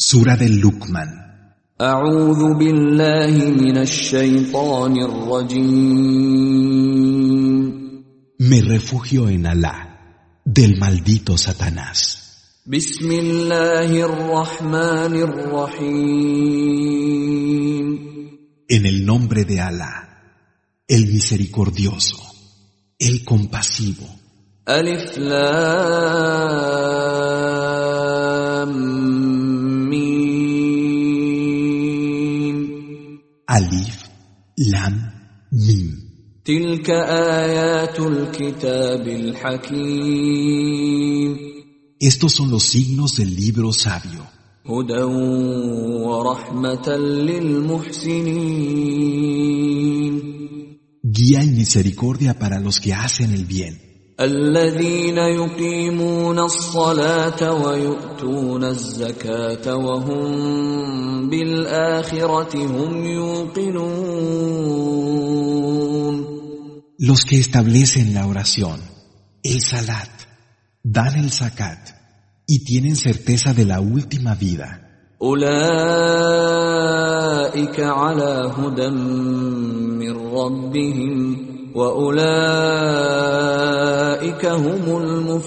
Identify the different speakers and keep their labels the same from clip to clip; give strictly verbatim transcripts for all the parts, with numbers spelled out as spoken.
Speaker 1: Sura del Luqman.
Speaker 2: أعوذ بالله من الشيطان الرجيم.
Speaker 1: Me refugio en Alá, del maldito Satanás.
Speaker 2: بسم الله الرحمن الرحيم.
Speaker 1: En el nombre de Alá, el misericordioso, el compasivo.
Speaker 2: ألف لام
Speaker 1: Alif, Lam, Mim.
Speaker 2: تلك آيات الكتاب الحكيم.
Speaker 1: Estos son los signos del libro sabio.
Speaker 2: هدى ورحمة للمحسنين.
Speaker 1: Guía y misericordia para los que hacen el bien.
Speaker 2: الذين يقيمون الصلاة ويؤتون الزكاة وهم بالآخرة هم يوقنون.
Speaker 1: Los que establecen la oración, el salat, dan el zakat y tienen certeza de la última vida.
Speaker 2: أولئك على هدى من ربهم وأولئك هم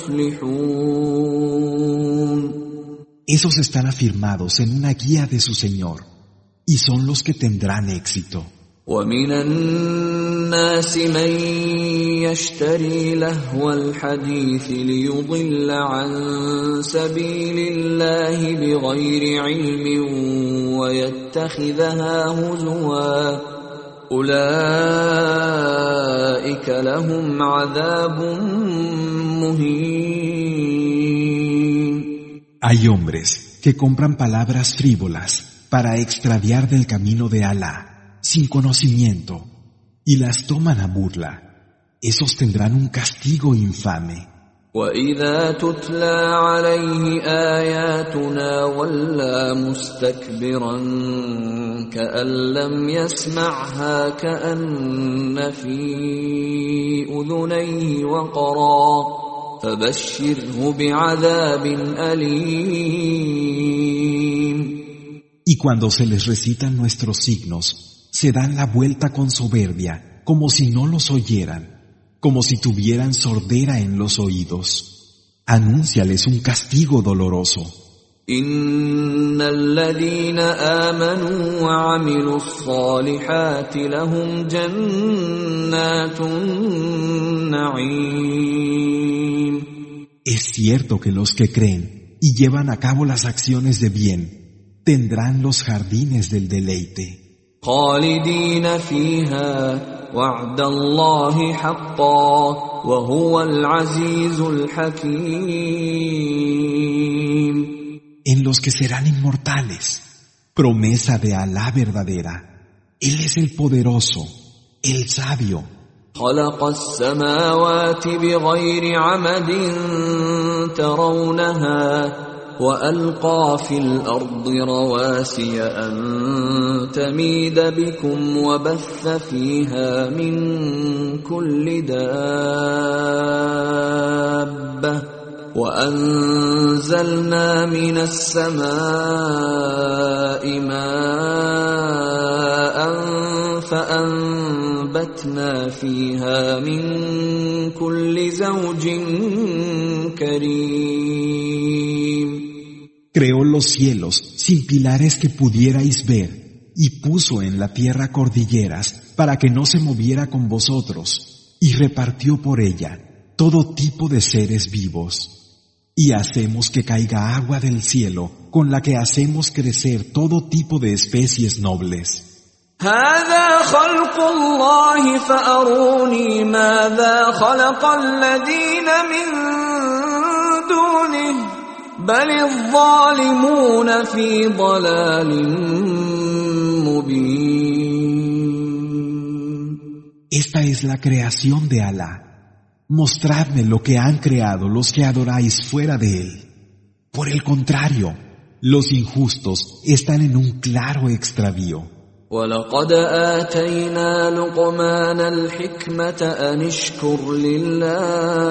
Speaker 2: المفلحون.
Speaker 1: Esos están afirmados en una guía de su Señor y son los que tendrán éxito.
Speaker 2: ومن الناس من يشتري لهو الحديث ليضل عن سبيل الله بغير علم ويتخذها هزوا أولئك لهم عذاب مهين.
Speaker 1: Hay hombres que compran palabras frívolas para extraviar del camino de Alá sin conocimiento y las toman a burla. Esos tendrán un castigo infame.
Speaker 2: وَإِذَا تُتْلَى عَلَيْهِ آيَاتُنَا وَلَّى مُسْتَكْبِرًا كَأَن لَّمْ يَسْمَعْهَا كَأَنَّ فِي أُذُنَيْهِ وَقْرًا فَبَشِّرْهُ بِعَذَابٍ أَلِيمٍ.
Speaker 1: Y cuando se les recitan nuestros signos, se dan la vuelta con soberbia, como si no los oyeran, como si tuvieran sordera en los oídos. Anúnciales un castigo doloroso.
Speaker 2: إِنَّ الَّذِينَ آمَنُوا وَعَمِلُوا الصَّالِحَاتِ لَهُمْ جَنَّاتُ النَّعِيمِ.
Speaker 1: Es cierto que los que creen y llevan a cabo las acciones de bien tendrán los jardines del deleite.
Speaker 2: خالدين فيها وعد الله حقا وهو العزيز الحكيم.
Speaker 1: En los que serán inmortales, promesa de Alá verdadera. Él es el poderoso, el sabio.
Speaker 2: خلق السماوات بغير عمد ترونها وألقى في الأرض رواسي أن تميد بكم وبث فيها من كل دابة وأنزلنا من السماء ماء فأنبتنا فيها من كل زوج كريم.
Speaker 1: Creó los cielos sin pilares que pudierais ver y puso en la tierra cordilleras para que no se moviera con vosotros y repartió por ella todo tipo de seres vivos. Y hacemos que caiga agua del cielo con la que hacemos crecer todo tipo de especies nobles.
Speaker 2: هذا خلق الله فأروني ماذا خلق الذين من دونه بل الظالمون في ضلال مبين.
Speaker 1: Esta es la creación de Alá. Mostradme lo que han creado los que adoráis fuera de él. Por el contrario, los injustos están en un claro extravío.
Speaker 2: وَلَقَدْ آتَيْنَا لُقْمَانَ الْحِكْمَةَ أَنِ اشْكُرْ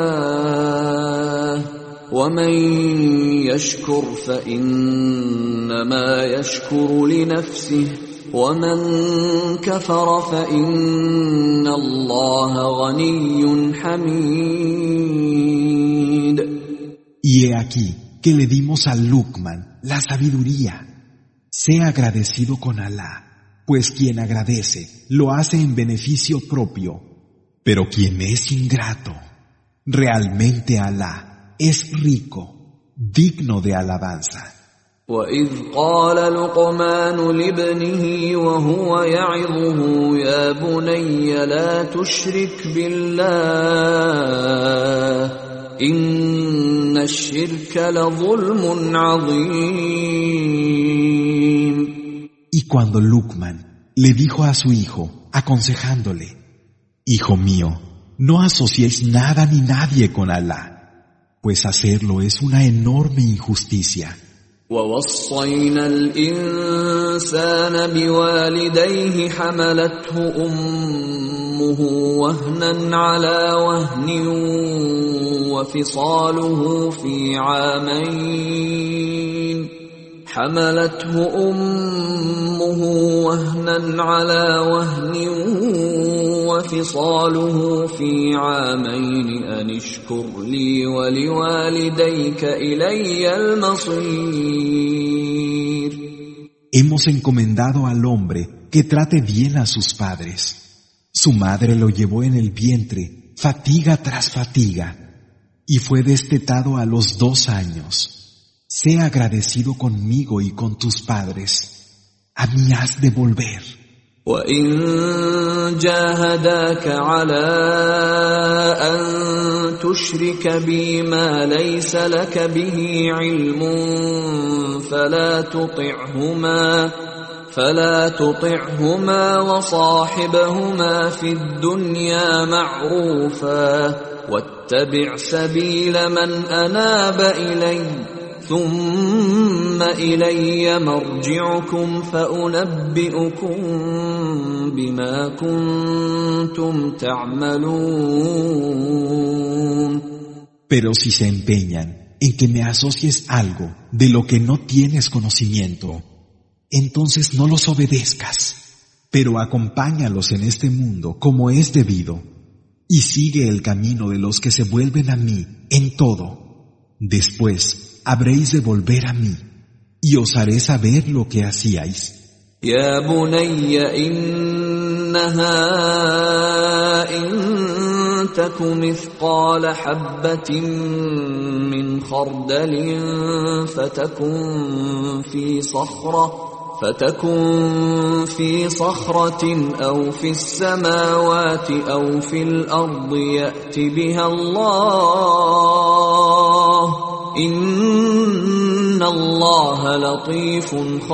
Speaker 2: لِلَّهِ وَمَن يَشْكُرْ فَإِنَّمَا إنما يشكر لنفسه ومن كفر فإن الله غني حميد.
Speaker 1: Y he aquí que le dimos a Luqman la sabiduría. Sea agradecido con Alá, pues quien agradece lo hace en beneficio propio. Pero quien es ingrato, realmente Alá es rico, digno de alabanza.
Speaker 2: وَإِذْ قَالَ لُقْمَانُ لِابْنِهِ وَهُوَ يَعِظُهُ يَا بُنَيَّ لَا تُشْرِكْ بِاللَّهِ إِنَّ الشِّرْكَ لَظُلْمٌ عَظِيمٌ.
Speaker 1: Y cuando Luqman le dijo a su hijo, aconsejándole: Hijo mío, no asociéis nada ni nadie con Alá, pues hacerlo es una enorme injusticia.
Speaker 2: وَوَصَّيْنَا الْإِنسَانَ بِوَالِدَيْهِ حَمَلَتْهُ أُمُّهُ وَهْنًا عَلَى وَهْنٍ وَفِصَالُهُ فِي عَامَيْنِ حَمَلَتْهُ أُمُّهُ وَهْنًا عَلَى وَهْنٍ وَفِصَالُهُ فِي عَامَيْنِ أَنِ اشْكُرْ لِي وَلِوَالِدَيْكَ إِلَيَّ الْمَصِيرُ.
Speaker 1: Hemos encomendado al hombre que trate bien a sus padres. Su madre lo llevó en el vientre, fatiga tras fatiga, y fue destetado a los dos años. Sea agradecido conmigo y con tus padres. A mí has de volver.
Speaker 2: وَإِن جَاهَدَاكَ عَلَىٰ أَن تُشْرِكَ بِي مَا لَيْسَ لَكَ بِهِ عِلْمٌ فَلَا تُطِعْهُمَا فَلَا تُطِعْهُمَا وَصَاحِبْهُمَا فِي الدُّنْيَا مَعْرُوفًا وَاتَّبِعْ سَبِيلَ مَنْ أَنَابَ إِلَيَّ ثُمَّ إِلَيَّ مَرْجِعُكُمْ فَأُنَبِّئُكُم بِمَا كُنتُمْ تَعْمَلُونَ.
Speaker 1: Pero si se empeñan en que me asocies algo de lo que no tienes conocimiento, entonces no los obedezcas, pero acompáñalos en este mundo como es debido, y sigue el camino de los que se vuelven a mí en todo. Después habréis de volver a mí, y os haré saber lo que hacíais.
Speaker 2: Ya bunayya innaha in taku mithqala habbatin min khardalin fatakun fi sakhra فتكن في صخرة أو في السماوات أو في الأرض يأت بها الله إن الله لطيف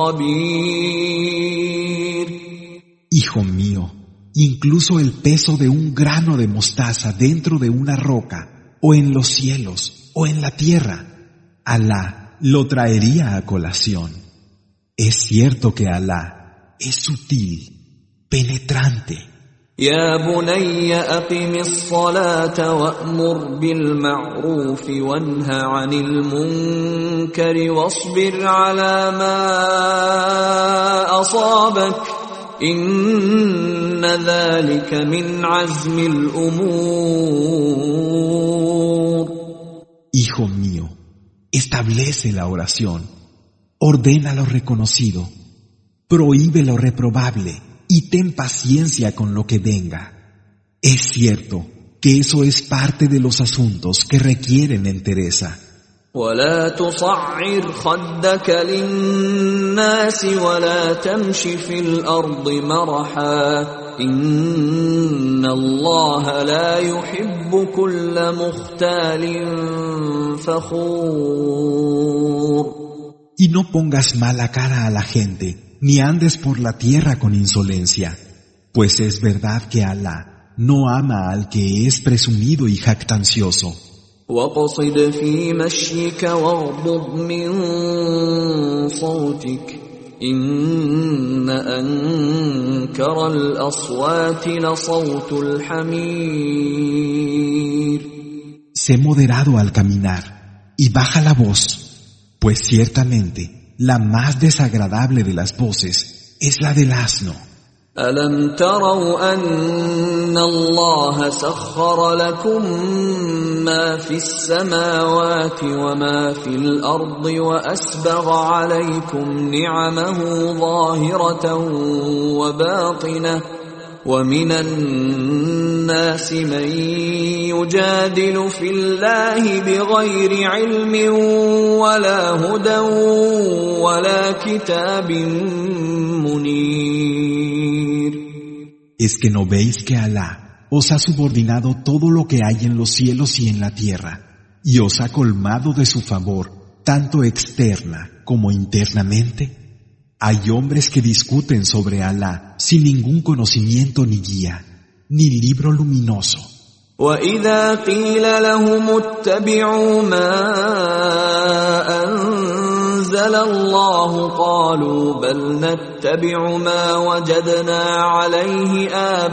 Speaker 2: خبير.
Speaker 1: Hijo mío, incluso el peso de un grano de mostaza dentro de una roca, o en los cielos, o en la tierra, Alá lo traería a colación. Es cierto que Alá es sutil, penetrante.
Speaker 2: Ya bunayya aqimis salata wa'mur bil ma'ruf wanha 'anil munkari wasbir 'ala ma asabak inna dhalika min 'azmil umur.
Speaker 1: Hijo mío, establece la oración. Ordena lo reconocido, prohíbe lo reprobable y ten paciencia con lo que venga. Es cierto que eso es parte de los asuntos que requieren entereza.
Speaker 2: ولا تصعر خدك للناس ولا تمش في الأرض مرحا إن الله لا يحب كل مختال فخور.
Speaker 1: Y no pongas mala cara a la gente, ni andes por la tierra con insolencia, pues es verdad que Alá no ama al que es presumido y jactancioso.
Speaker 2: وَقَصِدْ فِي مَشْيِكَ وَاغْضُضْ مِنْ صَوْتِكَ إِنَّ أَنْكَرَ الْأَصْوَاتِ لَصَوْتُ الْحَمِيرِ.
Speaker 1: Sé moderado al caminar y baja la voz, pues ciertamente la más desagradable de las voces es la del asno.
Speaker 2: أَلَمْ تَرَوْا أَنَّ اللَّهَ سَخَّرَ لَكُم مَّا فِي السَّمَاوَاتِ وَمَا فِي الْأَرْضِ وَأَسْبَغَ عَلَيْكُمْ نِعَمَهُ ظَاهِرَةً وَبَاطِنَةً وَمِنَ النَّاسِ مَن يُجَادِلُ فِي اللَّهِ بِغَيْرِ عِلْمٍ وَلَا هُدًى وَلَا كِتَابٍ مُنِيرٍ.
Speaker 1: ¿Es que no veis que Alá os ha subordinado todo lo que hay en los cielos y en la tierra, y os ha colmado de su favor, tanto externa como internamente? Hay hombres que discuten sobre Alá sin ningún conocimiento ni guía, ni libro luminoso.
Speaker 2: وَإِذَا قِيلَ لَهُمُ اتَّبِعُوا مَا أَنزَلَ اللَّهُ قَالُوا بَلْ نَتَّبِعُ مَا وَجَدْنَا عَلَيْهِ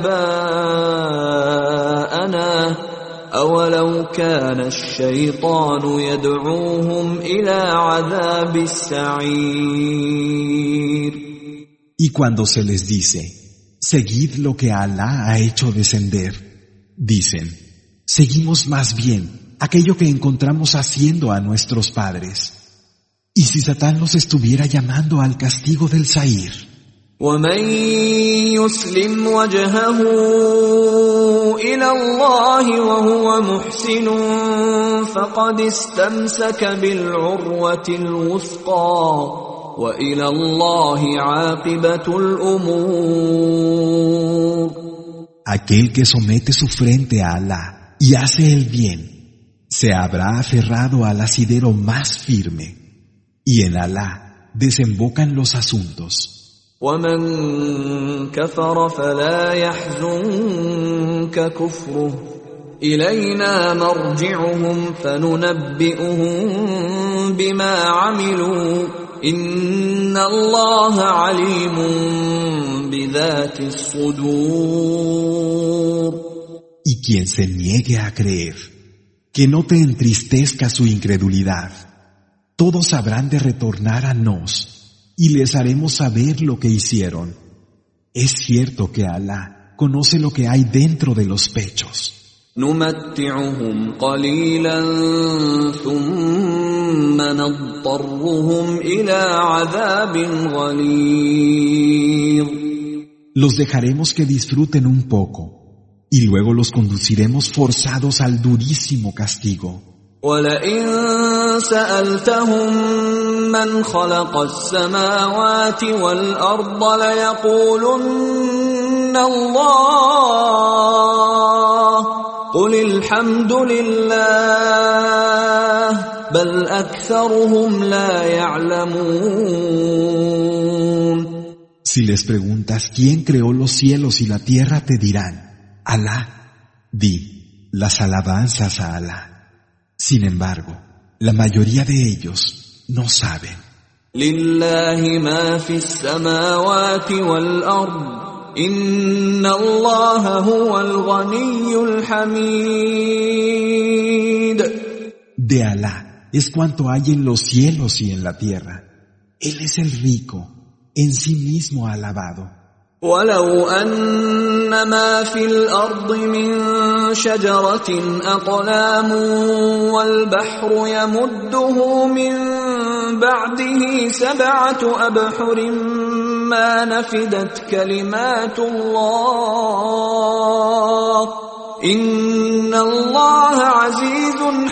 Speaker 2: آبَاءَنَا أَوَلَوْ كَانَ الشَّيْطَانُ يَدْعُوهُمْ إِلَى عَذَابِ السَّعِيرِ.
Speaker 1: Y cuando se les dice, seguid lo que Alá ha hecho descender, dicen, seguimos más bien aquello que encontramos haciendo a nuestros padres. ¿Y si Satán los estuviera llamando al castigo del Sa'ir?
Speaker 2: وَمَن يُسْلِمْ وَجْهَهُ إِلَى اللَّهِ وَهُوَ مُحْسِنٌ فَقَدِ اسْتَمْسَكَ بِالْعُرْوَةِ الْوُثْقَى وَإِلَى اللَّهِ عَاقِبَةُ الْأُمُورِ.
Speaker 1: Aquel que somete su frente a Alá y hace el bien, se habrá aferrado al asidero más firme, y en Alá desembocan los asuntos.
Speaker 2: وَمَن كَفَرَ فَلَا يَحْزُنكَ كُفْرُهُ إِلَيْنَا مَرْجِعُهُمْ فَنُنَبِّئُهُم بِمَا عَمِلُوا إِنَّ اللَّهَ عَلِيمٌ بِذَاتِ الصُّدُورِ.
Speaker 1: Y quien se niegue a creer, que no te entristezca su incredulidad, todos habrán de retornar a nos, y les haremos saber lo que hicieron. Es cierto que Alá conoce lo que hay dentro de los pechos.
Speaker 2: نُمَتِّعُهُمْ قَلِيلًا ثُمَّ نَضْطَرُّهُمْ إِلَى عَذَابٍ غَلِيظٍ.
Speaker 1: Los dejaremos que disfruten un poco, y luego los conduciremos forzados al durísimo castigo.
Speaker 2: وَلَئِن سَأَلْتَهُم مَّنْ خَلَقَ السَّمَاوَاتِ وَالْأَرْضَ لَيَقُولُنَّ اللَّهُ قُلِ الْحَمْدُ لِلَّهِ بَلْ أَكْثَرُهُمْ لَا يَعْلَمُونَ.
Speaker 1: Si les preguntas quién creó los cielos y la tierra, te dirán, Alá. Di, las alabanzas a Alá. Sin embargo, la mayoría de ellos no saben.
Speaker 2: لِلَّهِ مَا فِي السَّمَاوَاتِ وَالْأَرْضِ إِنَّ اللَّهَ هُوَ الْغَنِيُّ الْحَمِيدُ.
Speaker 1: De Alá es cuanto hay en los cielos y en la tierra. Él es el rico, en sí mismo alabado.
Speaker 2: وَلَوْ أَنَّ مَا فِي الْأَرْضِ مِن شَجَرَةٍ أَقْلَامٌ وَالْبَحْرُ يَمُدُّهُ مِن بَعْدِهِ سَبْعَةُ أَبْحُرٍ مَا نَفِدَتْ كَلِمَاتُ اللَّهِ إِنَّ اللَّهَ عَزِيزٌ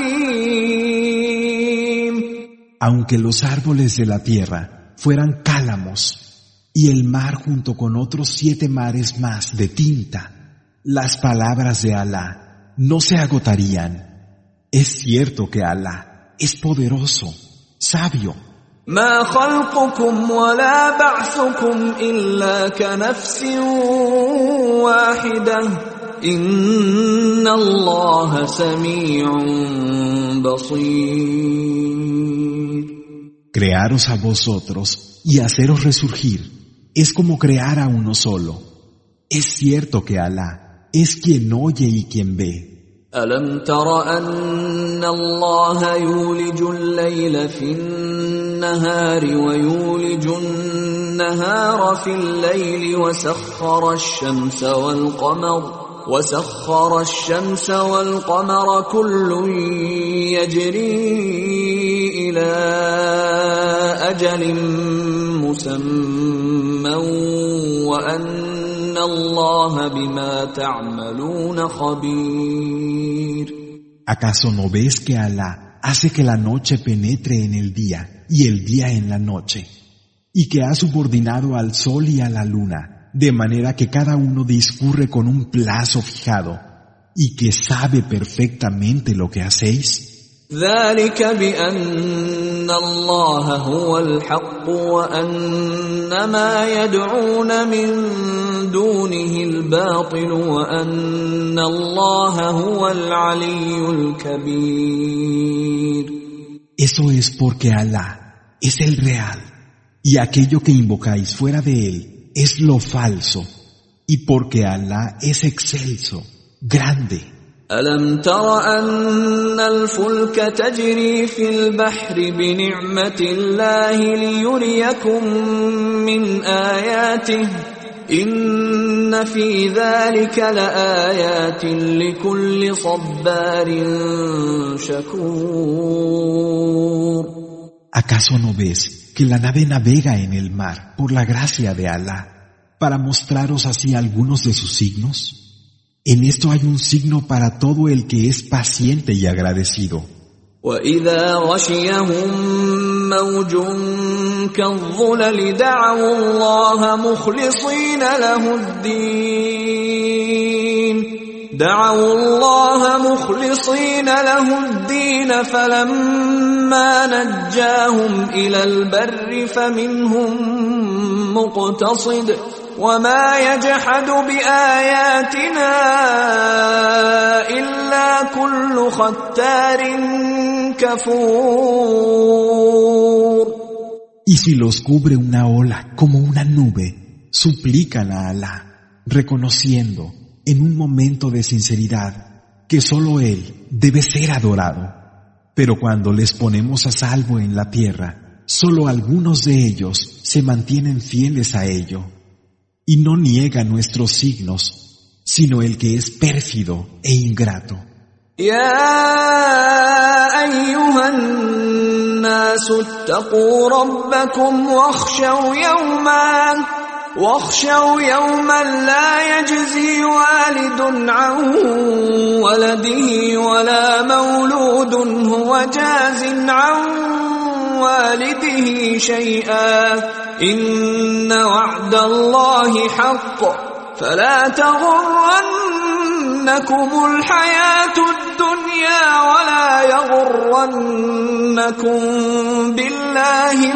Speaker 2: حَكِيمٌ.
Speaker 1: Aunque los árboles de la tierra fueran cálamos, y el mar junto con otros siete mares más de tinta, las palabras de Alá no se agotarían. Es cierto que Alá es poderoso, sabio.
Speaker 2: ما خلقكم ولا بعثكم إلا كنفس واحدة إن الله سميع بصير.
Speaker 1: Crearos a vosotros y haceros resurgir es como crear a uno solo. Es cierto que Alá es quien oye y quien ve.
Speaker 2: أَلَمْ تَرَ أَنَّ اللَّهَ يُولِجُ اللَّيْلَ فِي النَّهَارِ النهار ويولج النهار في الليل وسخر الشمس والقمر وسخر الشمس والقمر كل يجري إلى أجل مسمى وأن الله بما تعملون خبير.
Speaker 1: ¿Acaso no ves que Alá hace que la noche penetre en el día y el día en la noche, y que ha subordinado al sol y a la luna, de manera que cada uno discurre con un plazo fijado, y que sabe perfectamente lo que hacéis?
Speaker 2: ذلك بأن الله هو الحق وأن ما يدعون من دونه الباطل وأن الله هو العلي الكبير.
Speaker 1: Eso es porque Alá es el real, y aquello que invocáis fuera de él es lo falso, y porque Alá es excelso, grande.
Speaker 2: ألم تر أن الفلك تجري في البحر بنعمة الله ليريكم من آياته إن في ذلك لآيات لكل صبار شكور.
Speaker 1: ¿Acaso no ves que la nave navega en el mar por la gracia de Alá para mostraros así algunos de sus signos? En esto hay un signo para todo el que es paciente y agradecido.
Speaker 2: وَإِذَا غَشِيَهُم مَّوْجٌ كَالظُّلَلِ دَعَوُا اللَّهَ مُخْلِصِينَ لَهُ الدِّينَ دَعَوُا اللَّهَ مُخْلِصِينَ لَهُ الدِّينَ فَلَمَّا نَجَّاهُمْ إِلَى الْبَرِّ فَمِنْهُم مُّقْتَصِدٌ وما يجحد بآياتنا إلا كل ختار كفور.
Speaker 1: Y si los cubre una ola como una nube, suplican a Alá, reconociendo en un momento de sinceridad que solo Él debe ser adorado. Pero cuando les ponemos a salvo en la tierra, solo algunos de ellos se mantienen fieles a ello. Y no niega nuestros signos, sino el que es pérfido e ingrato.
Speaker 2: يا أيها الناس اتقوا ربكم واخشوا يوما واخشوا يوما لا يجزي والد عن ولده ولا مولود هو جاز عن والده شيئا إن وعد الله حق فلا تغرنكم الحياة الدنيا ولا يغرنكم بالله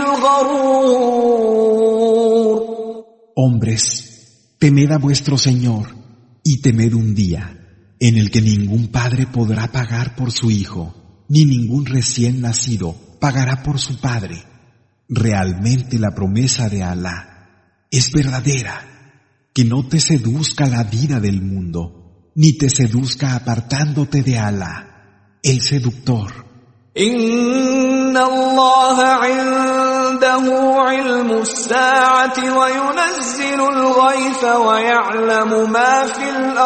Speaker 2: الغرور.
Speaker 1: Hombres, temed a vuestro Señor y temed un día en el que ningún padre podrá pagar por su hijo, ni ningún recién nacido pagará por su padre. Realmente la promesa de Alá es verdadera, que no te seduzca la vida del mundo, ni te seduzca apartándote de Alá, el seductor.
Speaker 2: Inna Allah indahu ilmu as-sa'ati wa yunazzilu al-ghaytha wa ya'lamu ma fil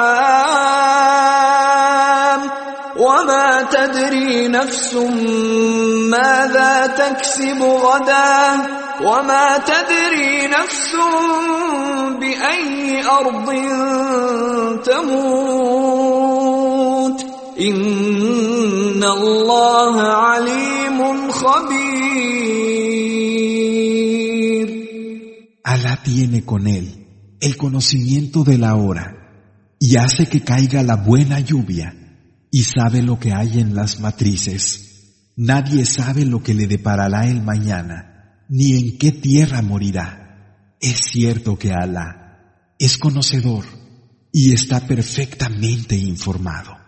Speaker 2: arham وما تدري نفس ماذا تكسب غدا وما تدري نفس بأي أرض تموت إن الله عليم خبير.
Speaker 1: Alá tiene con él el conocimiento de la hora y hace que caiga la buena lluvia. Y sabe lo que hay en las matrices. Nadie sabe lo que le deparará el mañana, ni en qué tierra morirá. Es cierto que Alá es conocedor y está perfectamente informado.